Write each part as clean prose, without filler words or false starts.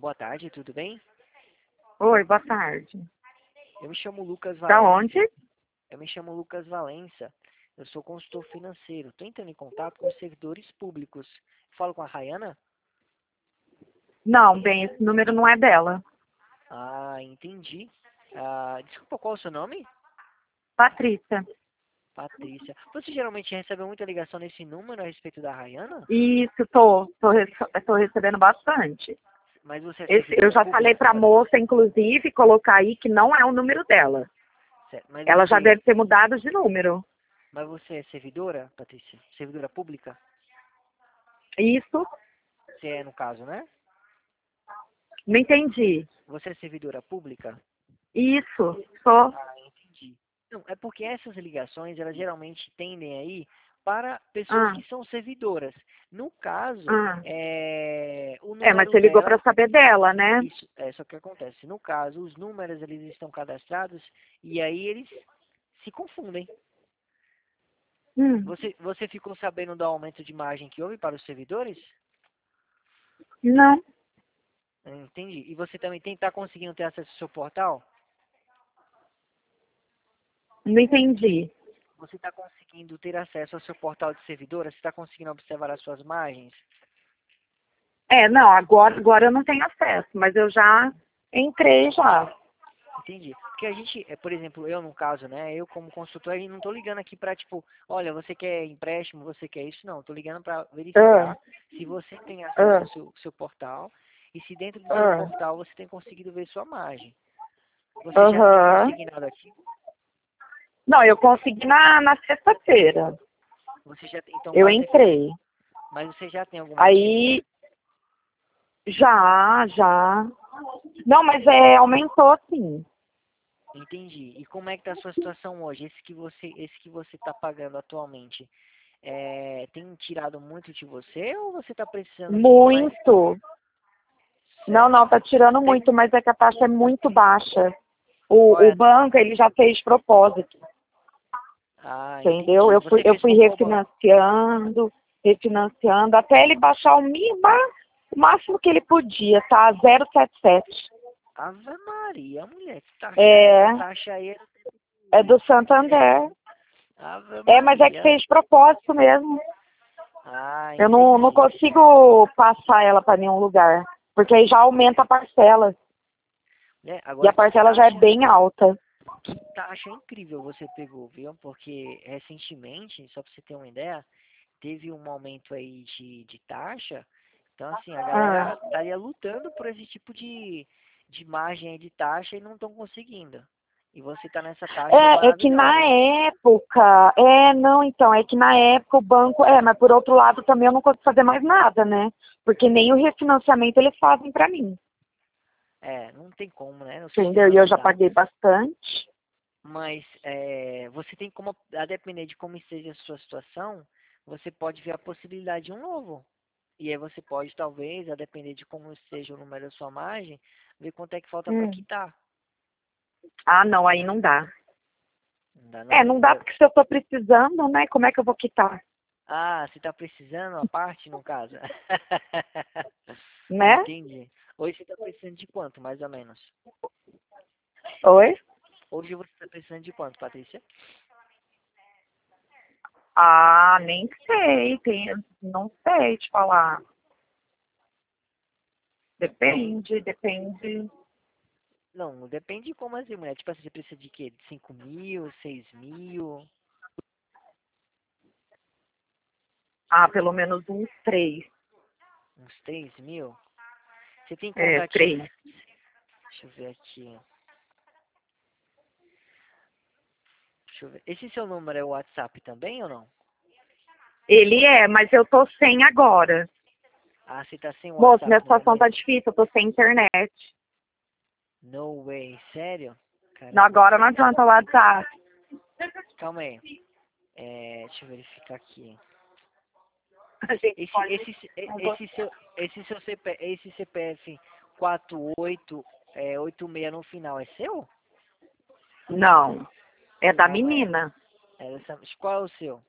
Boa tarde, tudo bem? Oi, boa tarde. Eu me chamo Lucas Da Valença. onde? Eu me chamo Lucas Valença. Eu sou consultor financeiro. Estou entrando em contato com os servidores públicos. Falo com a Rayana? Não, bem, esse número não é dela. Ah, entendi. Desculpa, qual é o seu nome? Patrícia. Patrícia. Você geralmente recebe muita ligação nesse número a respeito da Rayana? Isso, tô recebendo bastante. Mas você é Eu servidora já falei pública? pra moça, inclusive, colocar aí que não é o número dela. Mas Ela já deve ter mudado de número. mas você é servidora, Patrícia? Servidora pública? Isso? Você é, no caso, né? Não entendi. Você é servidora pública? Isso, sou. Ah, entendi. Não, é porque essas ligações, elas geralmente tendem aí para pessoas Ah, que são servidoras. No caso, ah. o Mas número você ligou dela, pra saber dela, né? isso é só que acontece. No caso, os números eles estão cadastrados e aí eles se confundem. Hum, Você ficou sabendo do aumento de margem que houve para os servidores? não, Entendi. E você também está conseguindo ter acesso ao seu portal? não entendi. Você está conseguindo ter acesso ao seu portal de servidora? Você está conseguindo observar as suas margens? Não, agora eu não tenho acesso, mas eu já entrei já. Entendi. Porque a gente, por exemplo, eu no caso, né, eu como consultor, eu não tô ligando aqui pra, tipo, olha, você quer empréstimo, você quer isso, não. Tô ligando pra Ah, verificar se você tem acesso ah, ao seu portal e se dentro do seu ah. portal você tem conseguido ver sua margem. Você já tem Aham. consignado aqui? Não, eu consegui na sexta-feira. Você já tem, então, Eu entrei. mas você já tem alguma aqui? Aí, já. Não, mas aumentou sim. Entendi. E como é que tá a sua situação hoje? Esse que você tá pagando atualmente, tem tirado muito de você ou você tá precisando de mais? Muito. Não, Certo. tá tirando Tem, muito, mas é que a taxa é muito baixa. qual é O banco, ele já fez propósito, entendeu? Entendi. Você Eu fez fui com qual banco? refinanciando, até ele baixar o máximo que ele podia, tá? 0,77. Ave Maria, mulher, que taxa é essa? É, Taxa aí é do Santander. Ave Mas é que Maria. fez propósito mesmo. Eu não Entendi. consigo passar ela para nenhum lugar, porque aí já aumenta a parcela. Né? E a Agora, parcela já é bem alta. que taxa incrível você pegou, viu? Porque recentemente, só para você ter uma ideia, teve um aumento aí de taxa. Então, assim, a Ah. galera estaria lutando por esse tipo de margem aí de taxa e não estão conseguindo. E você tá nessa taxa aí É que na maravilhosa. época, não, então, é que na época o banco, mas por outro lado também eu não consigo fazer mais nada, né? Porque nem o refinanciamento eles fazem para mim, Não tem como, né? O entendeu? sistema E eu não já dá. paguei bastante. Mas você tem como, a depender de como esteja a sua situação, você pode ver a possibilidade de um novo. E aí você pode, talvez, a depender de como esteja o número da sua margem, ver quanto é que falta para Hum. quitar. Ah, não, aí não dá. Não dá não? Não dá porque se eu tô precisando, né? Como é que eu vou quitar? Você está precisando a parte, no caso? Né? Entendi. Hoje você está precisando de quanto, mais ou menos? Oi? Hoje você está precisando de quanto, Patrícia? Ah, nem sei, não sei te falar. Depende. Não, depende de como assim, mulher. Tipo assim, você precisa de quê? De 5.000, 6.000, Ah, pelo menos uns 3. uns 3.000? Você tem conta aqui? 3. Deixa eu ver aqui. Deixa eu ver. Esse seu número é o WhatsApp também ou não? Ele mas eu tô sem agora. Você tá sem o Moço, WhatsApp minha no situação tá momento? difícil, eu tô sem internet. No way. Sério? Não, Caramba. agora não adianta o WhatsApp. Calma aí. Deixa eu verificar aqui. A gente Esse, pode. esse, esse CPF 48 86 no final é seu? Não, é da Calma aí. menina. Qual é o seu?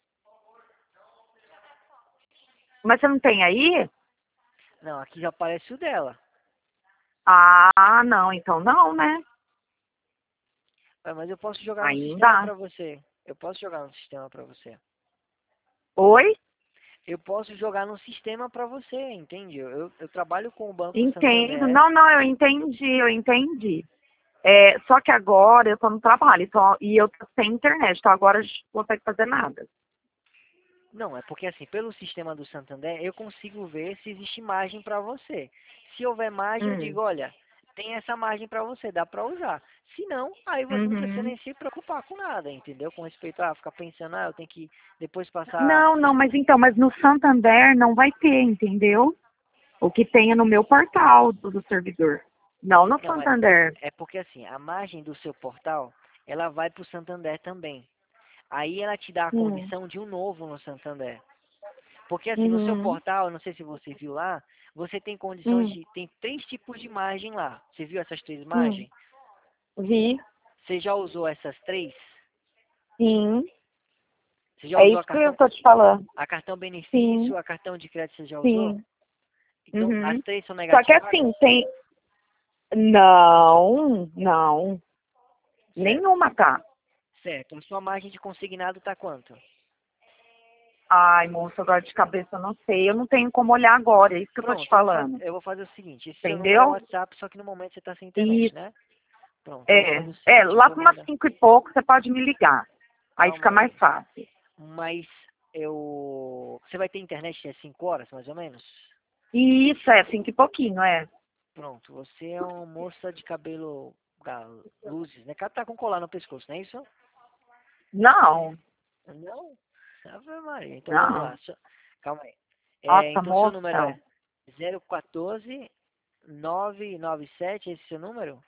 Mas você não tem aí? Não, aqui já aparece o dela. Ah, não, então não, né? Mas eu posso jogar no Aí não sistema dá. para você. Eu posso jogar no sistema para você. Oi? Eu posso jogar no sistema para você, entende? Eu trabalho com o Banco Entendo. Santander. Não, não, eu entendi. É, só que agora eu tô no trabalho então, e eu tô sem internet, então agora a gente não consegue fazer nada. Não, é porque assim, pelo sistema do Santander, eu consigo ver se existe margem para você. Se houver margem, eu Hum. digo, olha, tem essa margem para você, dá para usar. Se não, aí você não precisa Uhum. nem se preocupar com nada, entendeu? Com respeito a ficar pensando, eu tenho que depois passar. Não, não, mas então, mas no Santander não vai ter, entendeu? O que tenha no meu portal do servidor. Não no Não, Santander. é porque assim, a margem do seu portal, ela vai para o Santander também. Aí ela te dá a Hum. condição de um novo no Santander. Porque assim, no seu Uhum. portal, não sei se você viu lá, você tem condições Hum. de. Tem 3 tipos de margem lá. Você viu essas 3 margens? Hum. Vi. Você já usou essas 3? Sim. Você já É usou isso que eu tô te falando. a cartão Sim. benefício, a cartão de crédito você já usou? Sim. Então, as Uhum. 3 são Só que negativadas? assim, tem. Não, não. Certo. Nenhuma tá. Certo. A sua margem de consignado tá quanto? Ai, moço, agora de cabeça eu não sei. Eu não tenho como olhar agora, é isso que eu tô te Pronto, falando. eu vou fazer o seguinte, esse seu número é o Entendeu? WhatsApp, só que no momento você está sem internet, Isso. né? Pronto, eu vou fazer o seguinte, eu Lá vou para umas mandar. 5 e pouco você pode me ligar. Aí Calma fica mais aí. fácil. Mas eu. Você vai ter internet às 5 horas, mais ou menos? E isso é 5 e pouquinho, é. Pronto, você é uma moça de cabelo luzes, né? Tá com colar no pescoço, não é isso? Não, Não? Ave Maria. Então vamos não. lá. Calma aí. Nossa, Então seu número moça. é 014 997, esse é seu número?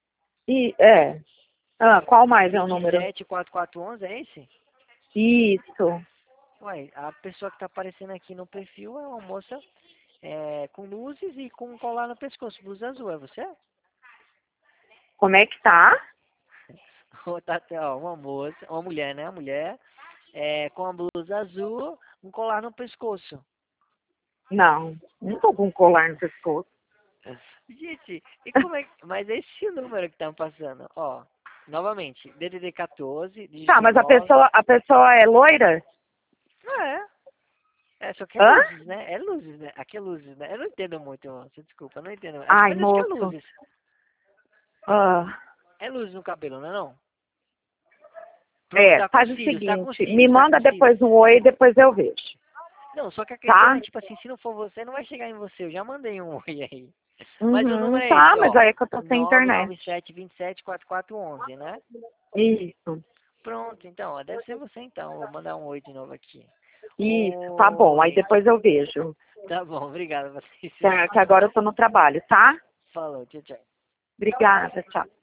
Ah, qual mais é o número? 274411, é esse? Isso. Ué, a pessoa que está aparecendo aqui no perfil é uma moça com luzes e com um colar no pescoço, blusa azul, é você? Como é que tá? Ou tá até, ó, uma moça, uma mulher, né? Uma mulher com a blusa azul, um colar no pescoço. Não, não tô com colar no pescoço. Gente, e como é que. Mas esse número que tá passando, ó. Novamente, DDD 14, Tá, dígito mas 9. a pessoa é loira? Ah, só que é Hã? luzes, né? É luzes, né? Aqui é luzes, né? Eu não entendo muito, você desculpa, eu não entendo. Ai, Mas acho que é moço. luzes. Ah, É luzes no cabelo, não é não? Pronto, tá com faz o cílios, tá com seguinte, me cílios, tá com manda cílios. depois um oi e depois eu vejo, Não, só que a questão é, tá? tipo assim, se não for você, não vai chegar em você. Eu já mandei um oi aí. Mas o Uhum, número é tá, esse, mas ó. aí é que eu tô sem internet. 997274411, né? Isso, Pronto, então, ó, deve ser você então. Vou mandar um oi de novo aqui. isso, tá bom, aí Oi. depois eu vejo. Tá bom, obrigado, Patrícia. Que agora eu tô no trabalho, tá? Falou, tchau, tchau. Obrigada, tchau.